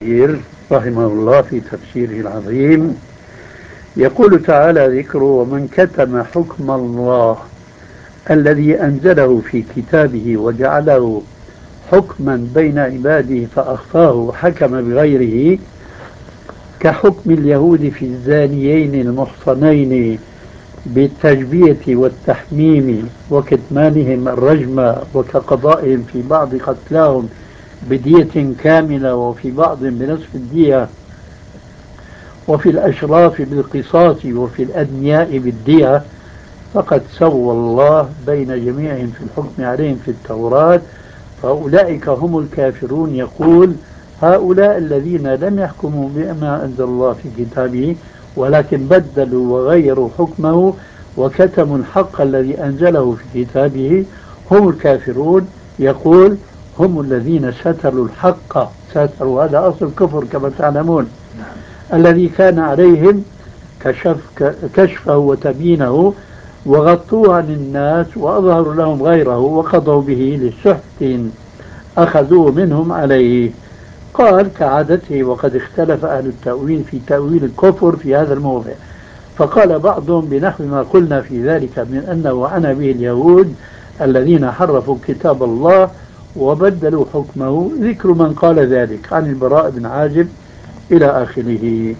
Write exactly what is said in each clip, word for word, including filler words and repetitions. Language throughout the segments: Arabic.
رحمه الله في تفسيره العظيم يقول تعالى ذكره: ومن كتم حكم الله الذي أنزله في كتابه وجعله حكما بين عباده فأخفاه وحكم بغيره، كحكم اليهود في الزانيين المحصنين بالتجبية والتحميم وكتمانهم الرجم، وكقضائهم في بعض قتلاهم بدية كاملة وفي بعض بنصف الدية، وفي الأشراف بالقصاص وفي الأدنياء بالدية، فقد سوى الله بين جميعهم في الحكم عليهم في التوراة، فأولئك هم الكافرون. يقول: هؤلاء الذين لم يحكموا بما أنزل الله في كتابه ولكن بدلوا وغيروا حكمه وكتموا الحق الذي أنزله في كتابه هم الكافرون. يقول: هم الذين ستروا الحق، ستروا هذا أصل الكفر كما تعلمون، الذي كان عليهم كشف كشفه وتبيينه، وغطوه عن الناس وأظهروا لهم غيره وقضوا به لسحت أخذوه منهم عليه. قال كعادته: وقد اختلف أهل التأويل في تأويل الكفر في هذا الموضع، فقال بعضهم بنحو ما قلنا في ذلك من أنه عنا به اليهود الذين حرفوا كتاب الله وبدلوا حكمه، ذكر من قال ذلك عن البراء بن عازب إلى آخره.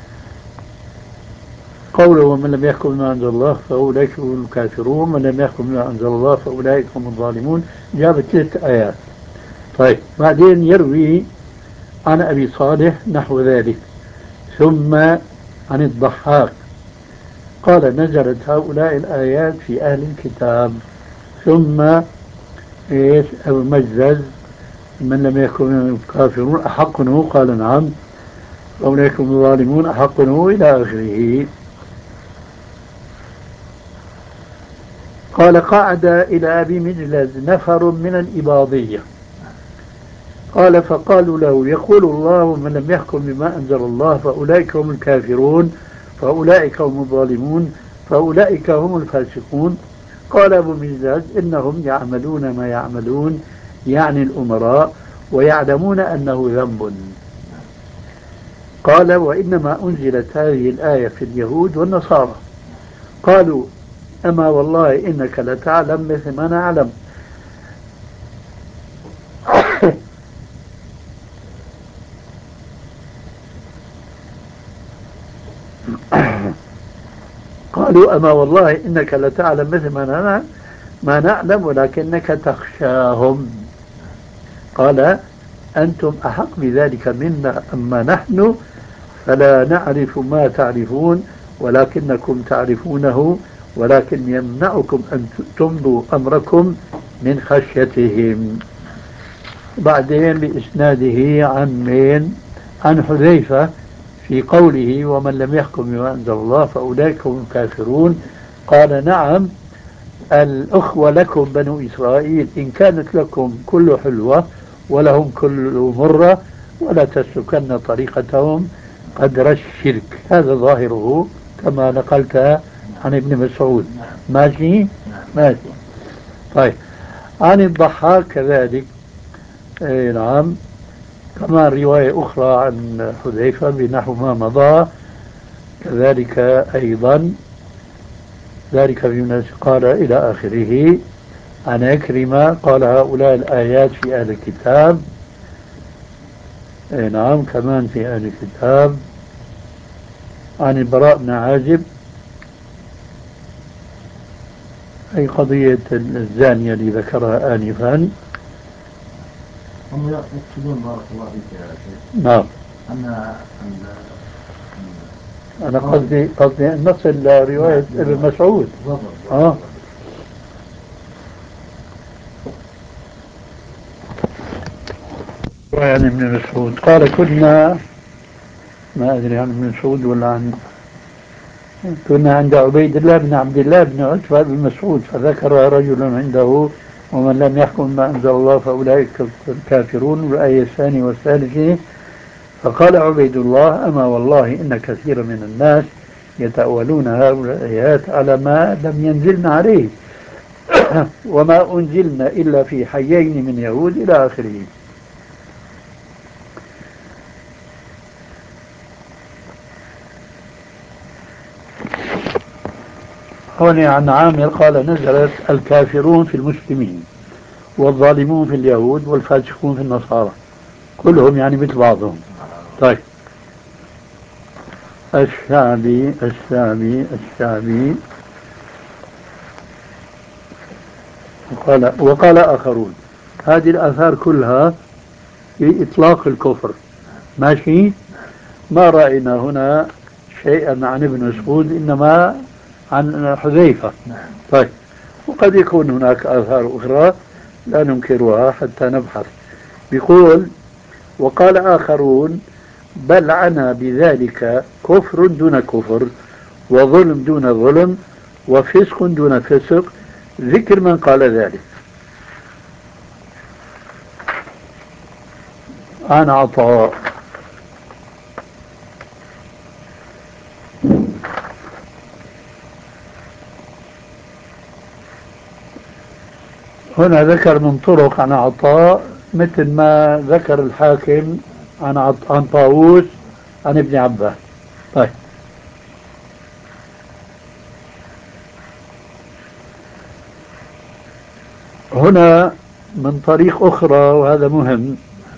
قوله: ومن لم يحكم بما أنزل الله فأولئك هم الكافرون، ومن لم يحكم بما أنزل الله فأولئك هم الظالمون، جاب ثلاث آيات. طيب، بعدين يروي عن أبي صالح نحو ذلك. ثم عن الضحاك قال: نزلت هؤلاء الآيات في أهل الكتاب. ثم إيش أبو مجزز: من لم يكن الكافرون أحقنه، قال: نعم، أولئك هم الظالمون أحقنه، إلى آخره. قال: قعد إلى أبي مجلز نفر من الإباضية، قال: فقالوا له: يقول الله: ومن لم يحكم بما أنزل الله فأولئك هم الكافرون، فأولئك هم الظالمون، فأولئك هم الفاسقون. قال أبو مجلس: إنهم يعملون ما يعملون، يعني الأمراء، ويعلمون أنه ذنب. قال: وإنما أنزلت هذه الآية في اليهود والنصارى. قالوا: أما والله إنك لتعلم مثل ما نعلم. قالوا: أما والله إنك لتعلم مثل ما نعلم ما نعلم ولكنك تخشاهم. قال: أنتم أحق بذلك منا، أما نحن فلا نعرف ما تعرفون ولكنكم تعرفونه، ولكن يمنعكم أن تمضوا أمركم من خشيتهم. بعدين بإسناده عن مين؟ عن حذيفة في قوله: ومن لم يحكم بما أنزل الله فأولئك هم الكافرون. قال: نعم، الأخوة لكم بنو إسرائيل، إن كانت لكم كل حلوة ولهم كل مرة، ولا تسلكن طريقتهم قدر الشرك. هذا ظاهره كما نقلت عن ابن مسعود. ماشي؟ ماشي. طيب، عن الضحاك كذلك، اي نعم، كما رواية أخرى عن حذيفة بنحو ما مضى كذلك أيضا، ذلك في قال إلى آخره. عن عكرمة قال: هؤلاء الآيات في أهل الكتاب. اي نعم، كمان في أهل الكتاب. عن البراء بن عازب، أي قضية الزانية اللي ذكرها آنفا. هم يقصدون بارك الله فيك يا شيخ. نعم. أن أنا قصدي قصدي أن نصل لرواية ابن مسعود. آه. عن ابن مسعود قال: كنا، ما أدري عن ابن مسعود ولا عن، كنا عند عبيد الله بن عبد الله بن عتبة بن مسعود، فذكر رجل عنده: ومن لم يحكم ما أنزل الله فأولئك الكافرون، الآية الثانية والثالثة. فقال عبيد الله: أما والله إن كثيرا من الناس يتأولون هؤلاء الآيات على ما لم ينزلن عليه، وما أنزلن إلا في حيين من يهود، إلى آخره. هون عن عامر قال نزلت الكافرون في المسلمين والظالمون في اليهود والفاسقون في النصارى كلهم يعني مثل بعضهم. طيب الشعبي الشعبي الشعبي وقال, وقال آخرون. هذه الآثار كلها في إطلاق الكفر ماشي. ما رأينا هنا شيئا عن ابن مسعود إنما عن حذيفة. طيب وقد يكون هناك آثار أخرى لا ننكرها حتى نبحث. بيقول وقال آخرون بل عنا بذلك كفر دون كفر وظلم دون ظلم وفسق دون فسق ذكر من قال ذلك. عن عطاء هنا ذكر من طرق عن عطاء مثل ما ذكر الحاكم عن عط... عن طاووس عن ابن عباس. طيب هنا من طريق أخرى وهذا مهم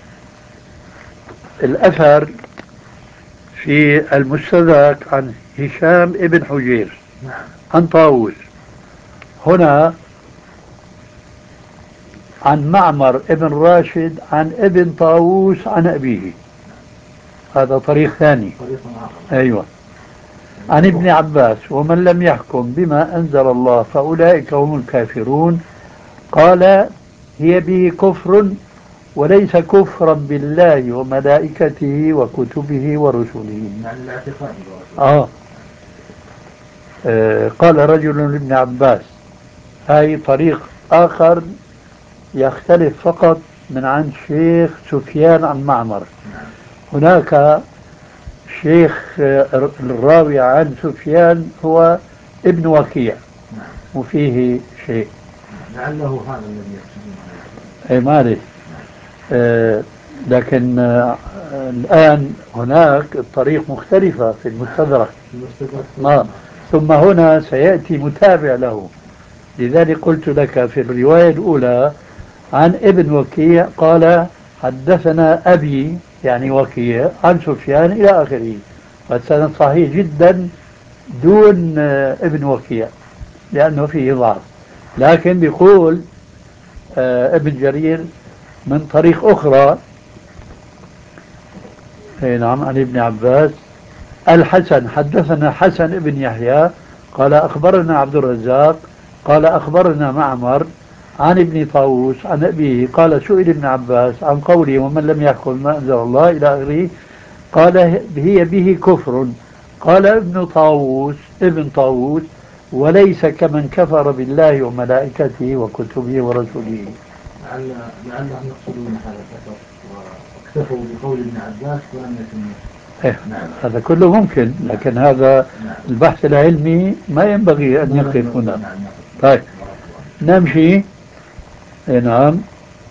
الأثر في المستدرك عن هشام ابن حجير عن طاووس هنا عن معمر ابن راشد عن ابن طاووس عن أبيه. هذا طريق ثاني. أيوة عن ابن عباس ومن لم يحكم بما أنزل الله فأولئك هم الكافرون قال هي به كفر وليس كفرا بالله وملائكته وكتبه ورسله. يعني الاعتقاد. آه. آه قال رجل لابن عباس هاي طريق آخر يختلف فقط من عند شيخ سفيان عن معمر. هناك شيخ الراوي عن سفيان هو ابن وكيع وفيه شيء لعله هذا الذي يقصدون. اي معلش. آه لكن آه الآن هناك الطريق مختلفة في المستدرك. ما ثم هنا سيأتي متابع له. لذلك قلت لك في الرواية الأولى عن ابن وكيع قال حدثنا أبي يعني وكيع عن سفيان إلى آخره. فالسند صحيح جدا دون ابن وكيع لأنه فيه ضعف. لكن بيقول ابن جرير من طريق أخرى نعم عن ابن عباس الحسن حدثنا حسن ابن يحيى قال أخبرنا عبد الرزاق قال أخبرنا معمر عن ابن طاووس عن أبيه قال سئل ابن عباس عن قوله ومن لم يحكم ما أنزل الله إلى آخره قال هي به كفر. قال ابن طاووس ابن طاووس وليس كمن كفر بالله وملائكته وكتبه ورسله. لعل لعلهم يقصدون هذا الأثر واكتفوا بقول ابن عباس ولم يتموا. إيه نعم. هذا كله ممكن لكن هذا نعم. البحث العلمي ما ينبغي أن يقف هنا. نعم. طيب نمشي. إيه نعم.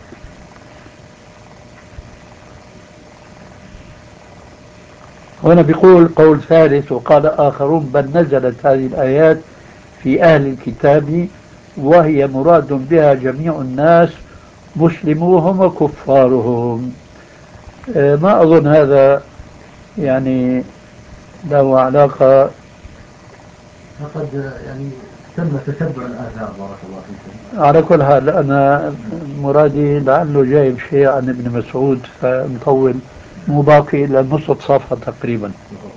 هنا بيقول قول ثالث وقال آخرون بل نزلت هذه الآيات في أهل الكتاب وهي مراد بها جميع الناس مسلموهم وكفارهم. ما أظن هذا يعني له علاقة. فقد يعني تم تتبع الآثار بارك الله فيكم. على كل حال أنا مرادي لعله جايب شيء عن ابن مسعود فمطول مو باقي إلا نصف صفحة تقريبا.